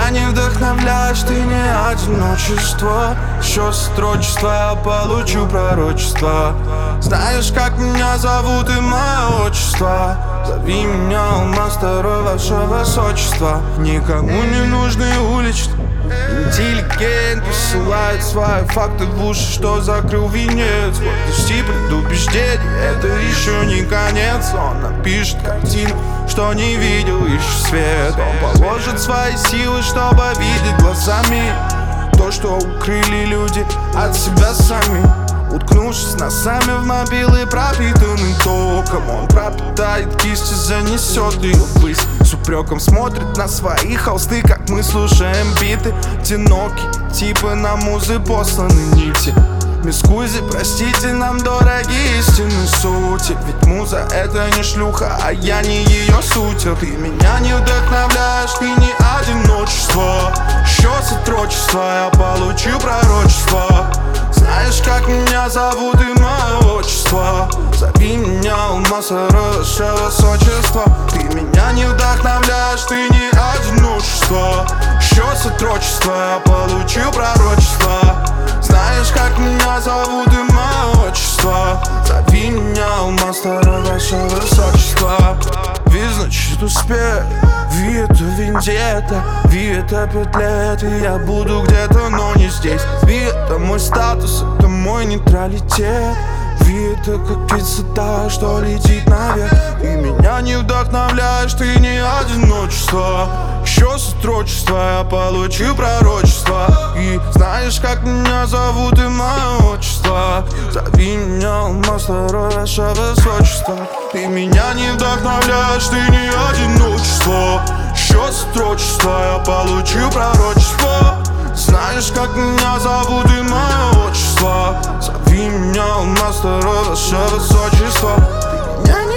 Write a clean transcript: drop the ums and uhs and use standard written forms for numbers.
меня не вдохновляешь, ты не одиночество. Еще строчество, я получу пророчество. Знаешь, как меня зовут и мое отчество. Зови меня алмаз, второй ваше высочество. Никому не нужны уличные интеллигент посылает свои факты в уши, что закрыл венец. Подожди предубеждений, это еще не конец. Он напишет картину, что не видел еще свет. Он положит свои силы, чтобы видеть глазами то, что укрыли люди от себя сами. Уткнувшись носами в мобилы, пропитанный током, он пропитает кисть и занесет ее ввысь. С упреком смотрит на свои холсты, как мы слушаем биты. Одиноки, типа на музы посланы нити. Мискузи, простите, нам дорогие истинные сути. Ведь муза это не шлюха, а я не ее суть. Ты меня не вдохновляешь, ты не одиночество. Еще сотрудничество, я получу пророчество. Знаешь, как меня зовут и мое отчество. Зови меня алмаз, ваше высочество. Ты меня не вдохновляешь, ты не одиночество. Еще сотрудничество, я получу пророчество. Знаешь, как меня зовут и мое отчество. Зови меня алмаз, ваше высочество. Ви значит успех, Ви это вендетта, Ви это 5 лет, и я буду где-то, но не здесь. Ви это мой статус, это мой нейтралитет. Ви это как птица, что летит наверх. И меня не вдохновляешь, ты не одиночество. Еще сотрудничество, я получу пророчество. И знаешь, как меня зовут и мое отчество. Зови меня алмаз, второй ваше высочество. Ты меня не вдохновляешь, ты не одиночество. Еще сотрудничество, я получу пророчество. Знаешь, как меня зовут и мое отчество. Зови меня алмаз, второй ваше высочество. Ты меня не